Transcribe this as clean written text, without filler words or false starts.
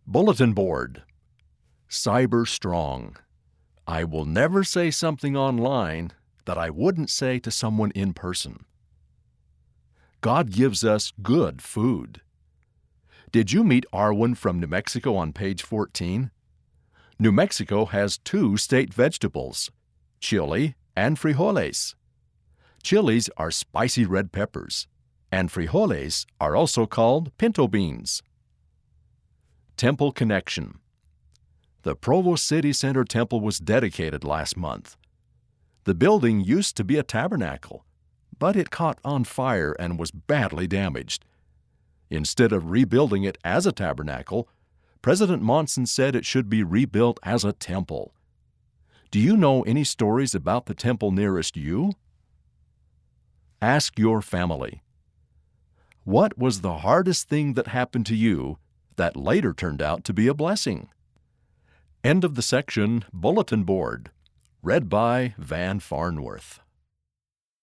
Bulletin board. Cyber strong. I will never say something online that I wouldn't say to someone in person. God gives us good food. Did you meet Arwen from New Mexico on page 14? New Mexico has two state vegetables, chili and frijoles. Chilies are spicy red peppers, and frijoles are also called pinto beans. Temple connection. The Provo City Center Temple was dedicated last month. The building used to be a tabernacle, but it caught on fire and was badly damaged. Instead of rebuilding it as a tabernacle, President Monson said it should be rebuilt as a temple. Do you know any stories about the temple nearest you? Ask your family. What was the hardest thing that happened to you that later turned out to be a blessing? End of the section, Bulletin Board. Read by Van Farnworth.